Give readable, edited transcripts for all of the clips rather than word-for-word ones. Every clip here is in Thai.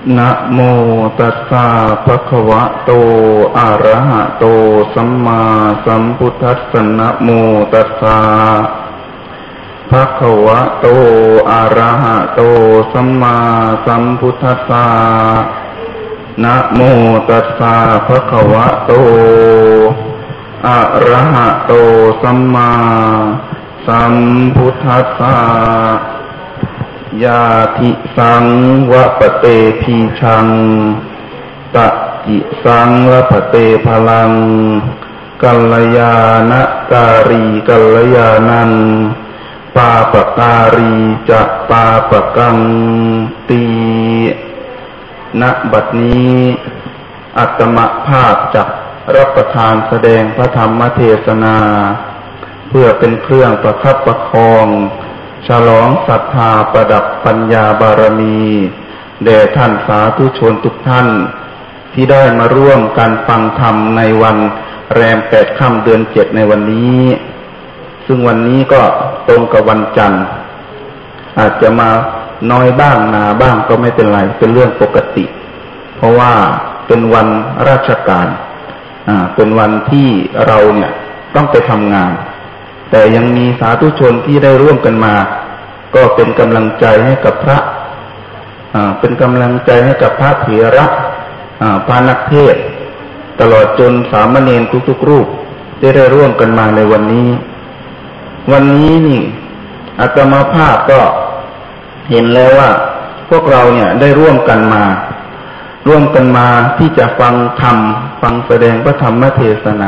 นะโมตัสสะภะคะวะโตอะระหะโตสัมมาสัมพุทธัสสะนะโมตัสสะภะคะวะโตอะระหะโตสัมมาสัมพุทธัสสะนะโมตัสสะภะคะวะโตอะระหะโตสัมมาสัมพุทธัสสะยาธิสังวะปะเตพีชังตะจิสังวะปะเตพลังกัลยาณการีกัลยานันปาปการีจะปาปกังตีณบัดนี้อาตมภาพจักรับประทานแสดงพระธรรมเทศนาเพื่อเป็นเครื่องประคับประคองฉลองศรัทธาประดับปัญญาบารมีแด่ท่านสาธุชนทุกท่านที่ได้มาร่วมกันฟังธรรมในวันแรม8 ค่ำเดือน 7ในวันนี้ซึ่งวันนี้ก็ตรงกับวันจันทร์อาจจะมาน้อยบ้างหนาบ้างก็ไม่เป็นไรเป็นเรื่องปกติเพราะว่าเป็นวันราชการเป็นวันที่เราเนี่ยต้องไปทำงานแต่ยังมีสาธุชนที่ได้ร่วมกันมาก็เป็นกำลังใจให้กับพระเป็นกำลังใจให้กับพระเถระพระนักเทศน์ตลอดจนสามเณรทุกๆรูปได้ร่วมกันมาในวันนี้นี่อาตมาภาพก็เห็นแล้วว่าพวกเราเนี่ยได้ร่วมกันมาที่จะฟังธรรมฟังแสดงพระธรรมเทศนา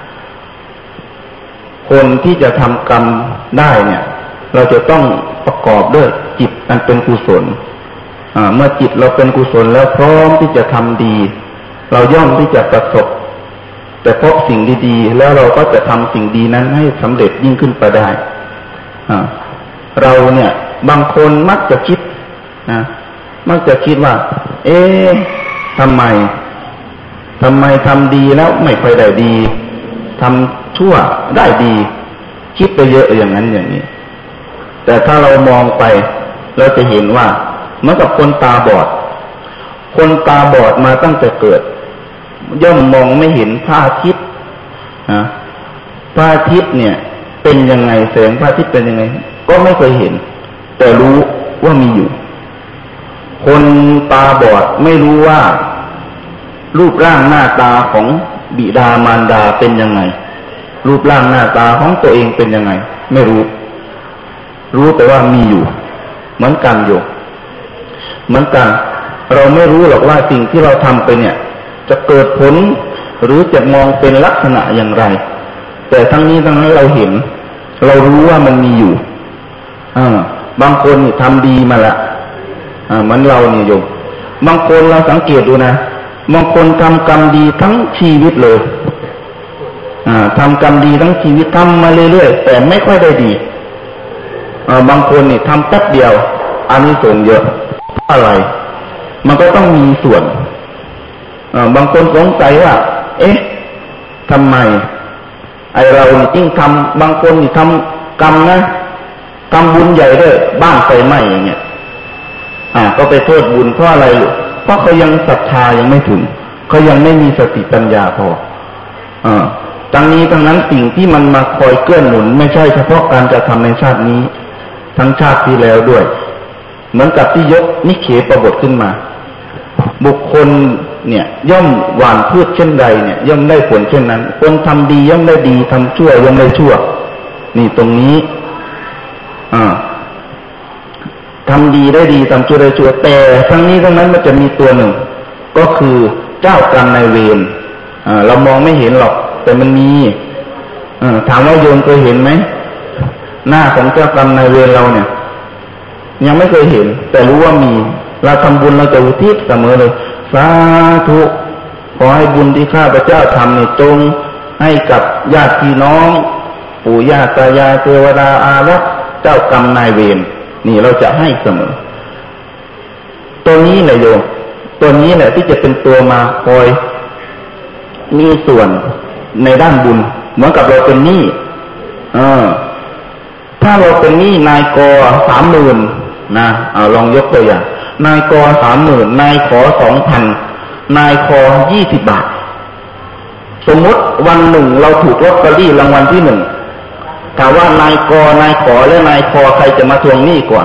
คนที่จะทำกรรมได้เนี่ยเราจะต้องประกอบด้วยจิตอันเป็นกุศลเมื่อจิตเราเป็นกุศลแล้วพร้อมที่จะทำดีเราย่อมที่จะประสบแต่พบสิ่งดีๆแล้วเราก็จะทำสิ่งดีนั้นให้สำเร็จยิ่งขึ้นไปได้เราเนี่ยบางคนมักจะคิดว่าทำไมทำดีแล้วไม่ค่อยได้ดีทำชั่วได้ดีคิดไปเยอะอย่างนั้นอย่างนี้แต่ถ้าเรามองไปเราจะเห็นว่าเหมือนกับคนตาบอดมาตั้งแต่เกิดย่อมมองไม่เห็นพระอาทิตย์พระอาทิตย์เนี่ยเป็นยังไงแสงพระอาทิตย์เป็นยังไงก็ไม่เคยเห็นแต่รู้ว่ามีอยู่คนตาบอดไม่รู้ว่ารูปร่างหน้าตาของบิดามารดาเป็นยังไงรูปร่างหน้าตาของตัวเองเป็นยังไงไม่รู้แต่ว่ามีอยู่เหมือนกันเราไม่รู้หรอกว่าสิ่งที่เราทำไปเนี่ยจะเกิดผลหรือจะมองเป็นลักษณะอย่างไรแต่ทั้งนี้ทั้งนั้นเราเห็นเรารู้ว่ามันมีอยู่บางคนนี่ทำดีมาละเหมือนเราเนี่ยโยมบางคนเราสังเกตดูนะบางคนทำกรรมดีทั้งชีวิตเลยทำกรรมดีทั้งชีวิตทำมาเรื่อยๆแต่ไม่ค่อยได้ดีบางคนนี่ทำแป๊บเดียวอานิสงส์เยอะอะไรมันก็ต้องมีส่วนบางคนสงสัยว่าทำไมเรายิ่งทำบางคนนี่ทำกรรมนะทำบุญใหญ่ด้วยบ้านไฟไหม้อย่างเงี้ยก็ไปโทษบุญเพราะอะไรเพราะเขายังศรัทธายังไม่ถึงเขายังไม่มีสติปัญญาพอทั้งนี้ทั้งนั้นสิ่งที่มันมาคอยเกื้อหนุนไม่ใช่เฉพาะการกระทำในชาตินี้ทั้งชาติที่แล้วด้วยเหมือนกับที่ยกนิเขปบทขึ้นมาบุคคลเนี่ยย่อมหว่านพืชเช่นใดเนี่ยย่อมได้ผลเช่นนั้นคนทำดีย่อมได้ดีทำชั่วย่อมได้ชั่วนี่ตรงนี้ทำดีได้ดีทำชั่วได้ชั่วแต่ทั้งนี้ทั้งนั้นมันจะมีตัวหนึ่งก็คือเจ้ากรรมนายเวรเรามองไม่เห็นหรอกแต่มันมีถามว่าโยมเคยเห็นไหมหน้าของเจ้ากรรมนายเวรเราเนี่ยยังไม่เคยเห็นแต่รู้ว่ามีเราทำบุญเราจะอุทิศเสมอเลยสาธุขอให้บุญที่ข้าพเจ้าทำเนี่ยจงให้กับญาติพี่น้องปู่ย่าตายายเทวดาอารักษ์เจ้ากรรมนายเวรนี่เราจะให้เสมอตัวนี้แหละโยมตัวนี้แหละที่จะเป็นตัวมาคอยมีส่วนในด้านบุญเหมือนกับเราเป็นหนี้ถ้าเราเป็นหนี้นายก 30,000 นะลองยกตัวอย่างนายก30,000นายขอ2,000นายขอ20 บาทสมมติวันหนึ่งเราถูกลอตเตอรี่รางวัลที่1ถามว่านายกนายขอและนายคอใครจะมาทวงหนี้ก่อน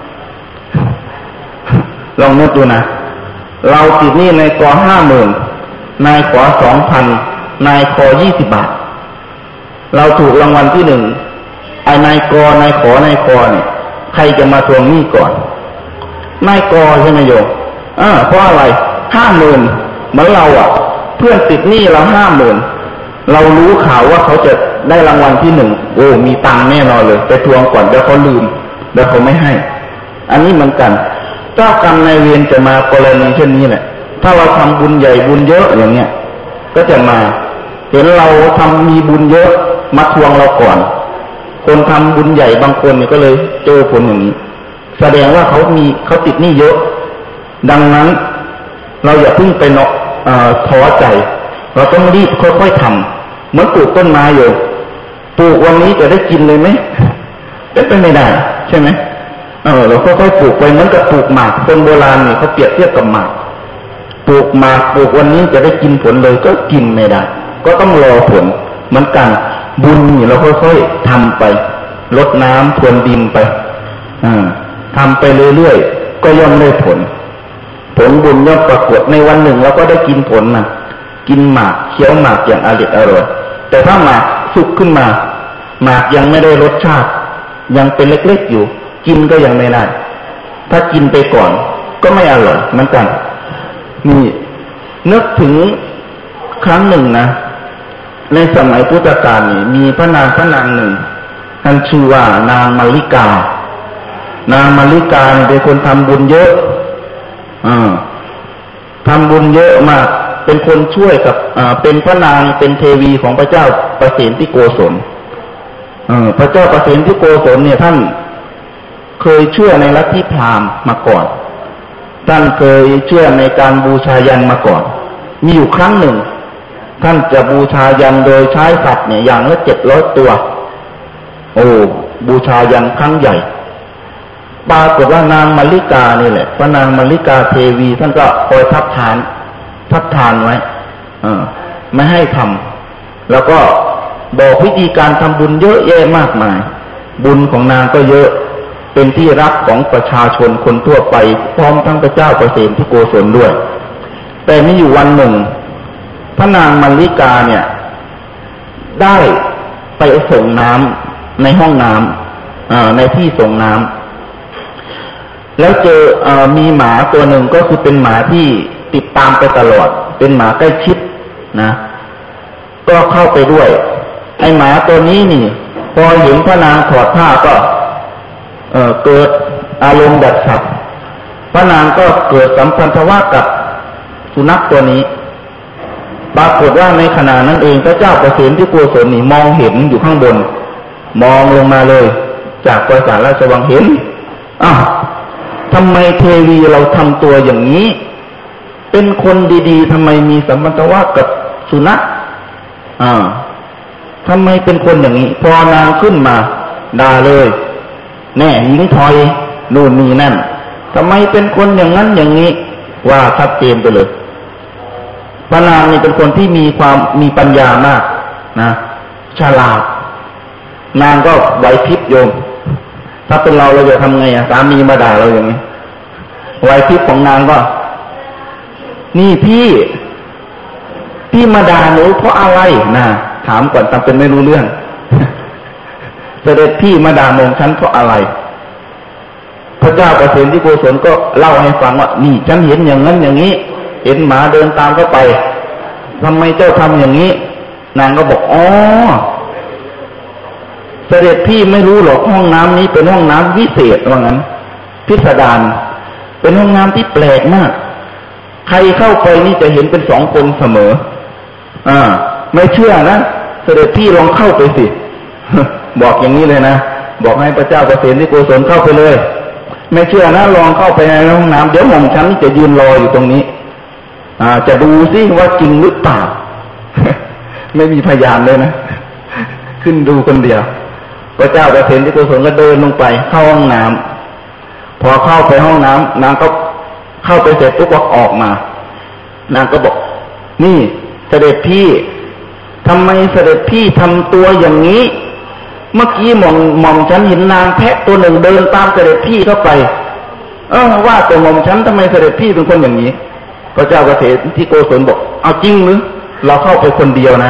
ลองนึกดูนะเราติดหนี้นายก50,000นายขอ2,000นายคอ20 บาทเราถูกรางวัลที่1ไอ้นายกนายขอนายคอเนี่ยใครจะมาทวงหนี้ก่อนนายกใช่ไหมโยมเพราะอะไร50,000เหมือนเราเพื่อนติดหนี้เรา50,000เรารู้ข่าวว่าเขาจะได้รางวัลที่1โอ้มีตังค์แน่นอนเลยไปทวงก่อนเดี๋ยวเขาลืมเดี๋ยวเขาไม่ให้อันนี้เหมือนกันเจ้ากรรมนายเวรจะมากรณีเช่นนี้แหละถ้าเราทำบุญใหญ่บุญเยอะอย่างเงี้ยก็จะมาเห็นเราทำมีบุญเยอะมาทวงเราก่อนคนทำบุญใหญ่บางคนเนี่ยก็เลยเจอผลอย่างนี้แสดงว่าเขาติดหนี้เยอะดังนั้นเราอย่าเพิ่งไปท้อใจเราต้องรีบค่อยๆทำเหมือนปลูกต้นไม้อยู่ปลูกวันนี้จะได้กินเลยไหมเป็นไม่ได้ใช่ไหมเราค่อยๆปลูกไปเหมือนกับปลูกหมากคนโบราณเนี่ยเขาเปรียบเทียบกับหมากปลูกหมากปลูกวันนี้จะได้กินผลเลยก็กินไม่ได้ก็ต้องรอผลเหมือนกันบุญนี่เราค่อยๆทำไปรดน้ำพรวนดินไปทำไปเรื่อยๆก็ย่อมได้ผลบุญย่อมปรากฏในวันหนึ่งเราก็ได้กินผลนะกินหมากเคี้ยวหมากอย่างอร่อยแต่ถ้าหมากสุกขึ้นมาหมากยังไม่ได้รสชาติยังเป็นเล็กๆอยู่กินก็ยังไม่ได้ถ้ากินไปก่อนก็ไม่อร่อยเหมือนกันนี่นึกถึงครั้งหนึ่งนะในสมัยพุทธกาลนี่มีพระนางหนึ่งท่านชื่อว่านางมาริกานางมาริกาเป็นคนทำบุญเยอะทำบุญเยอะมากเป็นคนช่วยกับเป็นพระนางเป็นเทวีของพระเจ้าประสิทธิโกศลพระเจ้าประสิทธิโกศลเนี่ยท่านเคยเชื่อในลัทธิพราหมณ์มาก่อนท่านเคยเชื่อในการบูชายัญมาก่อนมีอยู่ครั้งหนึ่งท่านจะบูชายัญโดยใช้สัตว์เนี่ยอย่างละ700 ตัวบูชายัญครั้งใหญ่ปรากฏว่านางมาริกานี่แหละพระนางมาริกาเทวีท่านก็คอยทับทานไว้ไม่ให้ทำแล้วก็บอกวิธีการทำบุญเยอะแยะมากมายบุญของนางก็เยอะเป็นที่รักของประชาชนคนทั่วไปพร้อมทั้งพระเจ้าประเสริฐที่โกศลด้วยแต่มีอยู่วันหนึ่งพระนางมาริกาเนี่ยได้ไปส่งน้ำในห้องน้ำในที่ส่งน้ำแล้วเจอมีหมาตัวหนึ่งก็คือเป็นหมาที่ติดตามไปตลอดเป็นหมาใกล้ชิดนะก็เข้าไปด้วยไอ้หมาตัวนี้นี่พอเห็นพระนางถอดผ้าก็เกิดอารมณ์แบบสัตว์พระนางก็เกิดสัมพันธวะกับสุนัขตัวนี้ปรากฏว่าในขณะนั้นเองพระเจ้าประเสริฐที่โกศลนี่มองเห็นอยู่ข้างบนมองลงมาเลยจากปราสาทราชวังเห็นทำไมเทวีเราทำตัวอย่างนี้เป็นคนดีๆทำไมมีสัมพันธวะกับสุนัขทำไมเป็นคนอย่างนี้พอนางขึ้นมาด่าเลยแน่หญิงถอยนู่นนี่นั่นทำไมเป็นคนอย่างนั้นอย่างนี้ว่าชัดเจนไปเลยพระนางนี่เป็นคนที่มีปัญญามากนะฉลาดนางก็ไหวพริบโยมถ้าเป็นเราจะทำไงสามีมาด่าเราอย่างนี้ไหวพริบของนางก็นี่พี่มาด่าหนูเพราะอะไรนะถามก่อนทำเป็นไม่รู้เรื่องเสด็จพี่มาด่าหม่อมฉันเพราะอะไรพระเจ้าประเสริฐที่โกศลก็เล่าให้ฟังว่านี่ฉันเห็นอย่างนั้นอย่างนี้เห็นหมาเดินตามเข้าไปทำไมเจ้าทำอย่างนี้นางก็บอกเสด็จพี่ไม่รู้หรอกห้องน้ำนี้เป็นห้องน้ำวิเศษว่างั้นพิสดารเป็นห้องน้ำที่แปลกมากใครเข้าไปนี่จะเห็นเป็น2 คนเสมอไม่เชื่อนะเสด็จพี่ลองเข้าไปสิ บอกอย่างนี้เลยนะบอกให้พระเจ้าประเสริฐที่โกศลเข้าไปเลยไม่เชื่อนะลองเข้าไปในห้องน้ำเดี๋ยวหม่อมฉันจะยืนรออยู่ตรงนี้จะดูซิว่าจริงหรือเปล่า ไม่มีพยานเลยนะ ขึ้นดูคนเดียวพระเจ้าประเสริฐที่โกศลก็เดินลงไปเข้าห้องน้ำพอเข้าไปห้องน้ำนางก็เข้าไปเสร็จปุ๊บก็ออกมานางก็บอกนี่เสด็จพี่ทำไมเสด็จพี่ทำตัวอย่างนี้เมื่อกี้หม่อมฉันเห็นนางแพะตัวหนึ่งเดินตามเสด็จพี่เข้าไปว่าแต่หม่อมฉันทำไมเสด็จพี่เป็นคนอย่างนี้พระเจ้าเกษตรที่โกศลบอกเอาจริงหรือเราเข้าไปคนเดียวนะ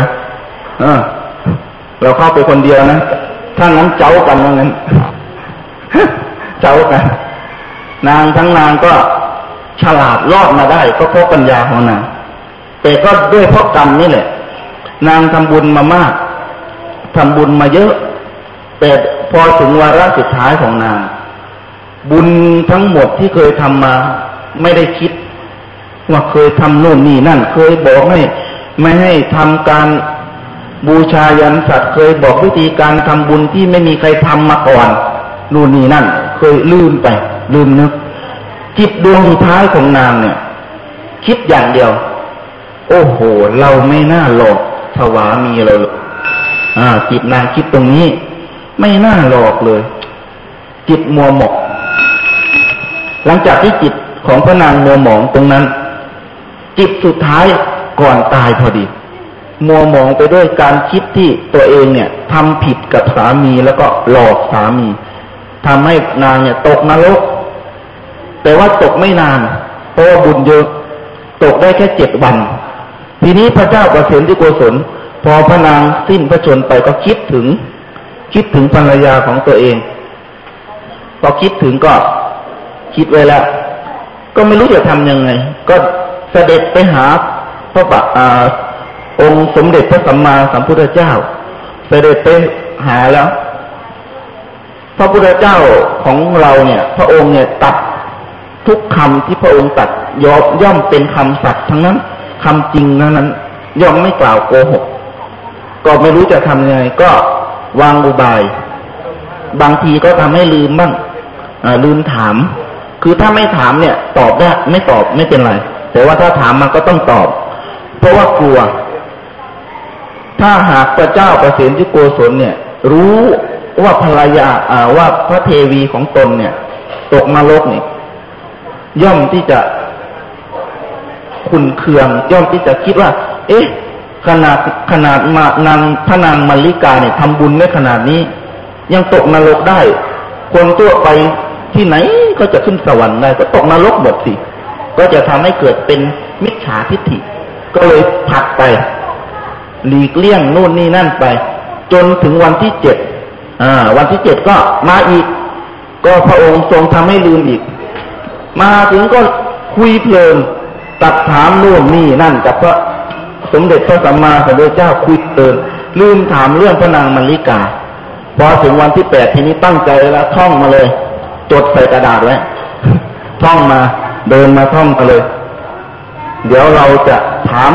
เราเข้าไปคนเดียวนะถ้างั้นเจ้ากันว่างั้นเจ้ากันนางทั้งนางก็ฉลาดรอดมาได้ก็เพราะปัญญาของนางแต่ก็ด้วยเพราะกรรมนี่แหละนางทำบุญมามากทำบุญมาเยอะแต่พอถึงวาระสุดท้ายของนางบุญทั้งหมดที่เคยทำมาไม่ได้คิดว่าเคยทำโน่นนี่นั่นเคยบอกให้ไม่ให้ทำการบูชายันสัตว์เคยบอกวิธีการทำบุญที่ไม่มีใครทำมาก่อนนู่นนี่นั่นเคยลืมไปลืมนึกจิตดวงสุดท้ายของนางเนี่ยคิดอย่างเดียวโอ้โหเราไม่น่าหลอกสวามีเราจิตนางคิดตรงนี้ไม่น่าหลอกเลยจิตมัวหมองหลังจากที่จิตของพระนางมัวหมองตรงนั้นจิตสุดท้ายก่อนตายพอดีมัวหมองไปด้วยการคิดที่ตัวเองเนี่ยทำผิดกับสามีแล้วก็หลอกสามีทำให้นางเนี่ยตกนรกแต่ว่าตกไม่นานเพราะว่าบุญเยอะตกได้แค่7 วันทีนี้พระเจ้าประเสริฐที่โกศลพอพระนางสิ้นพระชนม์ไปก็คิดถึงภรรยาของตัวเองพอคิดถึงก็คิดไว้แล้วก็ไม่รู้จะทำยังไงก็เสด็จไปหาพระองค์สมเด็จพระสัมมาสัมพุทธเจ้าเสด็จไปหาแล้วพระพุทธเจ้าของเราเนี่ยพระองค์เนี่ยตัดทุกคำที่พระองค์ตัดย่อมเป็นคำสัตย์ทั้งนั้นคำจริงนั้นย่อมไม่กล่าวโกหกก็ไม่รู้จะทำยังไงก็วางอุบายบางทีก็ทำให้ลืมบ้างลืมถามคือถ้าไม่ถามเนี่ยตอบได้ไม่ตอบไม่เป็นไรแต่ว่าถ้าถามมันก็ต้องตอบเพราะว่ากลัวถ้าหากพระเจ้าประเสริฐที่โกศลเนี่ยรู้ว่าภรรยาว่าพระเทวีของตนเนี่ยตกนรกนี่ย่อมที่จะขุ่นเคืองย่อมที่จะคิดว่าเอ๊ะขนาดพระนางมัลลิกาเนี่ยทำบุญได้ขนาดนี้ยังตกนรกได้คนทั่วไปที่ไหนก็จะขึ้นสวรรค์ได้ก็ตกนรกหมดสิก็จะทำให้เกิดเป็นมิจฉาทิฏฐิก็เลยผลักไปหลีกเลี่ยงนู่นนี่นั่นไปจนถึงวันที่7วันที่7ก็มาอีกก็พระองค์ทรงทำให้ลืมอีกมาถึงก็คุยเพลินตัดถามนู่นนี่นั่นกับพระสมเด็จพระสัมมาสัมพุทธเจ้าคุยเพลินลืมถามเรื่องพระนางมัลลิกาพอถึงวันที่8ทีนี้ตั้งใจแล้วท่องมาเลยจดใส่กระดาษไว้ท่องมาเดินมาท่องมาเลยเดี๋ยวเราจะถาม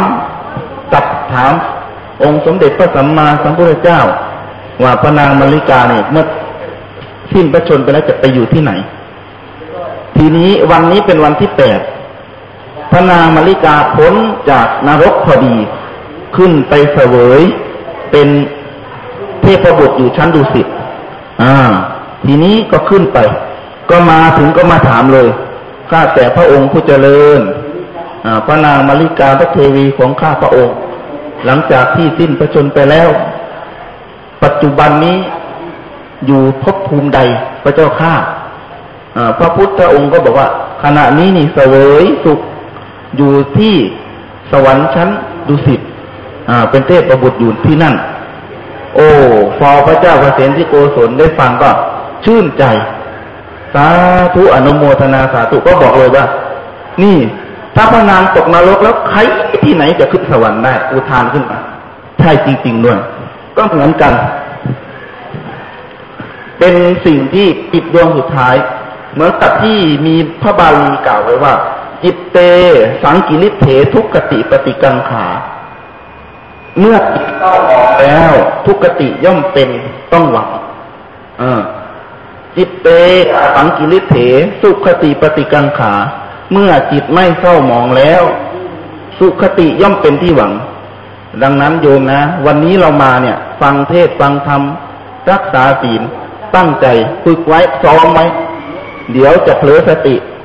องค์สมเด็จพระสัมมาสัมพุทธเจ้าว่าพระนางมัลลิกาเนี่ยเมื่อสิ้นพระชนม์ไปแล้วจะไปอยู่ที่ไหนทีนี้วันนี้เป็นวันที่8พระนางมัลลิกาพ้นจากนรกพอดีขึ้นไปเสวยเป็นเทพบุตรอยู่ชั้นดุสิตทีนี้ก็ขึ้นไปก็มาถึงก็มาถามเลยข้าแต่พระองค์ผู้เจริญพระนางมัลลิกาพระเทวีของข้าพระองค์หลังจากที่สิ้นพระชนม์ไปแล้วปัจจุบันนี้อยู่ภพภูมิใดพระเจ้าข้าพระพุทธองค์ก็บอกว่าขณะนี้นี่เสวยสุขอยู่ที่สวรรค์ชั้นดุสิตเป็นเทพบุตรอยู่ที่นั่นโอ้พอพระเจ้าประเสริฐที่โกศลได้ฟังก็ชื่นใจสาธุอนุโมทนาสาธุก็บอกเลยว่านี่ถ้าพระนางตกนรกแล้วใครที่ไหนจะขึ้นสวรรค์ได้อุทานขึ้นมาใช่จริงๆด้วยก็เหมือนกันเป็นสิ่งที่จิตดวงสุดท้ายเหมือนกับที่มีพระบาลีกล่าวไว้ว่าจิตเตสังกิริเถทุกขติปฏิกังขาเมื่อจิตเศร้าหมองแล้วทุกขติย่อมเป็นต้องหวังจิตเตสังกิริเถสุขติปฏิกังขาเมื่อจิตไม่เศร้าหมองแล้วสุขติย่อมเป็นที่หวังดังนั้นโยมนะวันนี้เรามาเนี่ยฟังเทศน์ฟังธรรมรักษาศีลตั้งใจฝึกไว้ซ้อมไว้เดี๋ยวจะเผลอสติ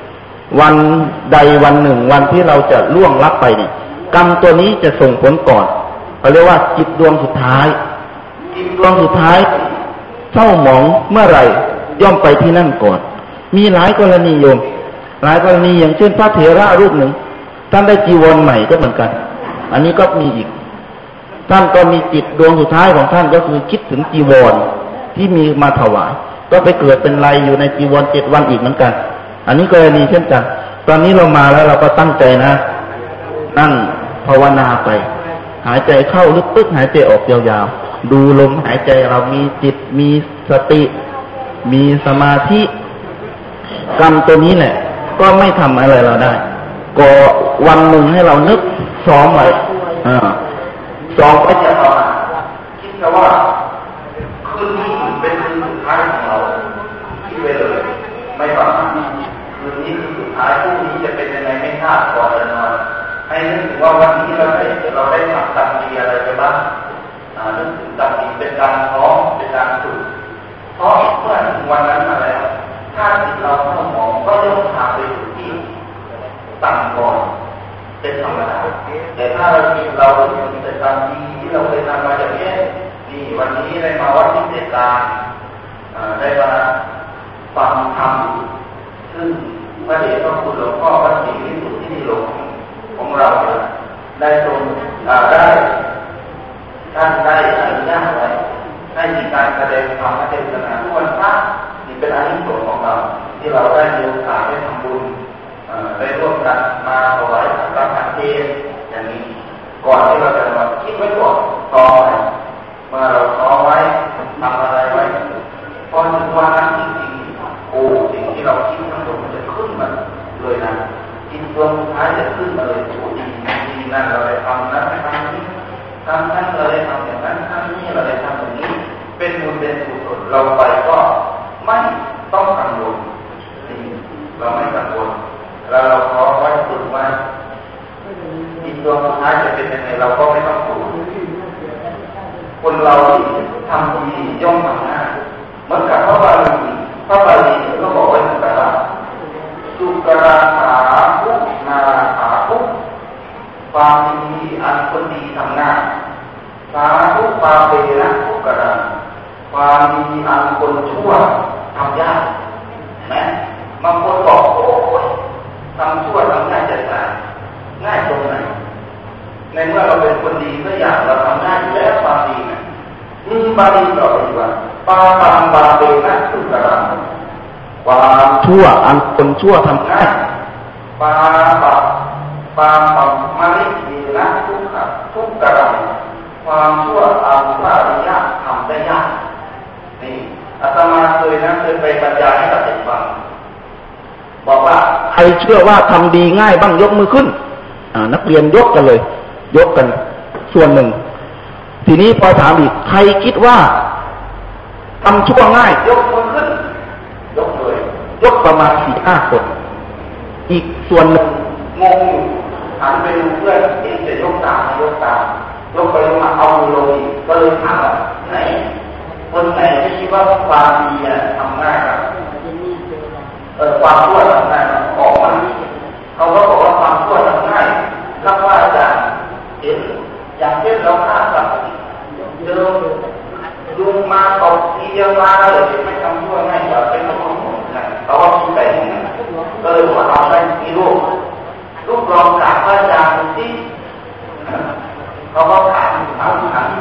วันใดวันหนึ่งวันที่เราจะล่วงลับไปเนี่ยกรรมตัวนี้จะส่งผลก่อนเขาเรียกว่าจิตดวงสุดท้ายจิตดวงสุดท้ายเศร้าหมองเมื่อไหร่ย่อมไปที่นั่นก่อนมีหลายกรณีโยมหลายกรณีอย่างเช่นพระเถระรูปหนึ่งท่านได้จีวรใหม่ก็เหมือนกันอันนี้ก็มีอีกท่านก็มีจิตดวงสุดท้ายของท่านก็คือคิดถึงจีวรที่มีมาถวายก็ไปเกิดเป็นไรอยู่ในจีวร7 วันอีกเหมือนกันอันนี้กรณีเช่นกันตอนนี้เรามาแล้วเราก็ตั้งใจนะนั่งภาวนาไปหายใจเข้าลึกๆหายใจออกยาวๆดูลมหายใจเรามีจิตมีสติมีสมาธิกรรมตัวนี้แหละก็ไม่ทำอะไรเราได้ก็วันหนึ่งให้เรานึกซ้อมไว้ซ้อมไปจะต่อคิดซะว่าคืนนี้เป็นคืนสุดท้ายของเราคิดไปเลยไม่ต่อคืนนี้คือสุดท้ายพรุ่งนี้จะเป็นยังไงไม่ทราบก่อนจะนอนให้นึกถึงว่าวันนี้เราได้ทำกรรมดีอะไรไปบ้างนึกถึงกรรมดีเป็นการซ้อมเป็นการฝึกเพราะเมื่อถึงวันนั้นมาแล้วถ้าจิตเราเศร้าหมองก็ย่อมพาไปสู่ที่ต่ำก่อนเป็นธรรมดาแต่ถ้าเราคิดเราเป็นแต่กรรมดีที่เราเคยทำมาอย่างนี้นี่วันนี้ได้มาวัดที่เจตาได้มาฟังธรรมซึ่งพระเดชพระคุณหลวงพ่อวัดศรีวิสุทธิโลของเราได้ทรงได้ท่านได้อนุญาตไว้ให้มีการแสดงธรรมเทศนาทุกวันพระนี่เป็นอานิสงส์ของเราที่เราได้มีโอกาสได้ทำบุญได้ร่วมกันมาถวายสักการะเทศอย่างนี้ก่อนที่เราจะมาคิดไว้ก่อนต่อไปเมื่อเราท้อไว้ทำอะไรไว้พอถึงวันนั้นจริงๆสิ่งที่เราคิดทั้งหมดมันจะขึ้นมาเลยนะจิตดวงสุดท้ายจะขึ้นมาเลยดีนั่นเราได้ทำนั้นทำนี้ทำนั้นเราได้ทำอย่างนั้นทำนี้เราได้ทำอย่างนี้เป็นบุญเป็นกุศลเราไปก็ไม่ต้องกังวลเราไม่กังวลแล้วเราขอไว้ฝึกไว้จิตดวงสุดท้ายจะเป็นยังไงเราก็ไม่ต้องกลัวคนเราทำดีย่อมทำง่ายเหมือนกับพระบาลีก็บอกไว้เหมือนกันว่าสุกราขาพุกนาขาพุกความดีอันคนดีทำง่ายสาธุปาเปนะทุกกระความดีอันคนชั่วทำยากนะบางคนบอกโอ้ยทำชั่วทำง่ายจะตายง่ายตรงไหนในเมื่อเราเป็นคนดีก็อย่างเราทำง่ายอยู่แล้วความดีนะบาลีต่อไปว่าปาปังบาเปนะทุกกระความชั่วอันคนชั่วทำง่ายปาปังมาลิดีนะทุกกระความชั่วอันพระอริยะทำได้ยากนี่อาตมาเคยไปบรรยายให้กับเด็กฟังบอกว่าใครเชื่อว่าทำดีง่ายบ้างยกมือขึ้นนักเรียนยกกันเลยยกกันส่วนหนึ่งทีนี้พอถามอีกใครคิดว่าทำชั่วง่ายยกมือขึ้นยกเลยยกประมาณ 4-5 คนอีกส่วนหนึ่งงงหันไปดูเพื่อนที่จะยกตามยกไปลงมาเอามือลงอีกก็เลยถามว่าไหนคนไหนที่คิดว่าความดีทำง่ายครับความชั่วทำง่ายออกมาเขาก็บอกว่าความชั่วทำง่ายถ้าว่าอาจารย์เห็นอย่างเช่นเราฆ่าสัตว์เดิมยุงมาตบตีมาเลยไม่ทำชั่วง่ายกว่าเป็นของเขาว่าคิดไปอย่างนั้นก็เลยว่าเอาไปมีลูกลองกราบพระอาจารย์ดูสิเขาก็ถามตาม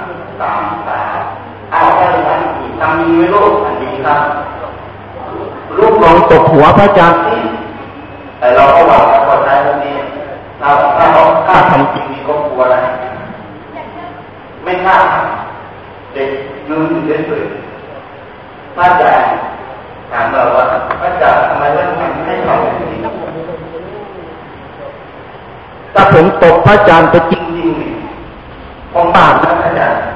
เอาแค่นั้นทำดีไหมลูกอันดีครับลูกลองตบหัวพระอาจารย์สิแต่เราก็หวังว่าคนไทยคนนี้ถ้าเขากล้าทำจริงมีก็กลัวอะไรไม่กล้าเด็กยืนอยู่เฉยๆพระอาจารย์ถามเราว่าพระอาจารย์ทำไมไม่ทำอย่างนี้ถ้าผมตบพระอาจารย์ไปจริงๆคงบาปนะพระอาจารย์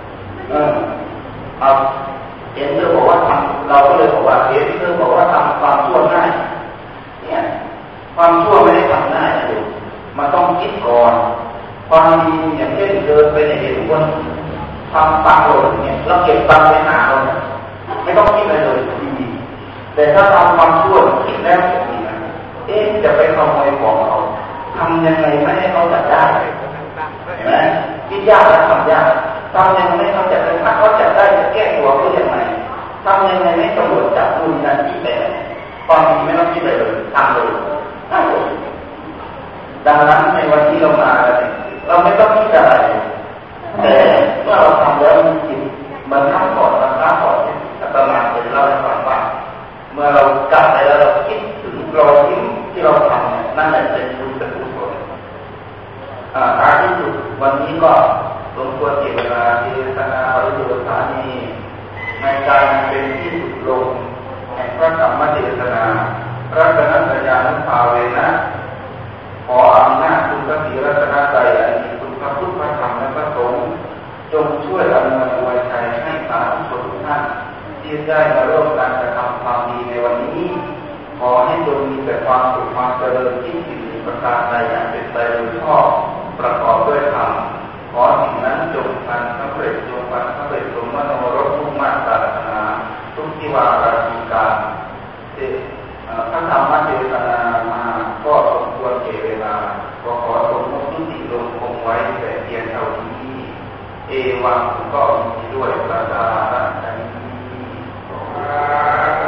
เอาเห็นเรื่องบอกว่าทำเราก็เลยบอกว่าเห็นเรื่องบอกว่าทำความชั่วง่ายเนี่ยความชั่วไม่ได้ทำง่ายนะดูมันต้องคิดก่อนความดีอย่างเช่นเดินไปในเห็นคนทำปังหล่นเนี่ยเราเก็บปังไปหาเราไม่ต้องคิดอะไรเลยดีแต่ถ้าทำความชั่วคิดแล้วดีนะจะไปขโมยของเขาทำยังไงไม่ให้เขาจับได้เห็นไหมคิดยากและทำยากทำยังไงไม่เขาจับได้ถ้าเขาจับได้จะแก้ตัวเขาอย่างไรทำยังไงไม่ตำรวจจับดูนันที่ไปความจริงไม่ต้องคิดเลยทำเลยได้เลยดังนั้นในวันที่เรามาเราไม่ต้องคิดอะไรแต่เมื่อเราทำแล้วมันจิตมันข้ามก่อนมันข้ามก่อนประมาณเดี๋ยวเราจะฟังว่าเมื่อเรากลับไปแล้วเราคิดถึงรอยยิ้มที่เราทำนั่นแหละเป็นบุญเป็นกุศลท้ายที่สุดวันนี้ก็สมควรเก็บเวลาที่คณะปริยัติสานีในการเป็นที่สุดลงแห่งพระธรรมเทศนารัตนสัญญานุภาเวนะขออำนาจคุณพระศรีรัตนตรัยอันมีคุณพระพุทธพระธรรมและพระสงฆ์จงช่วยอำนวยอวยชัยให้สาธุชนทุกท่านที่ได้มาร่วมกันกระทำความดีในวันนี้ขอให้จงมีแต่ความสุขความเจริญที่สิ่งประการใดอย่างเป็นไปโดยชอบประกอบด้วยธรรมขอสิ่งนั้นจงพันสำเร็จจงพันสำเร็จสมมโนรสมุ่งมั่นปรารถนาทุกที่ว่าราชีการพระธรรมเทศนามาก็สมควรเก็บเวลาขอสมมุติยุติลงคงไว้แต่เพียงเท่านี้เอวังก็มีด้วยประกาศนี้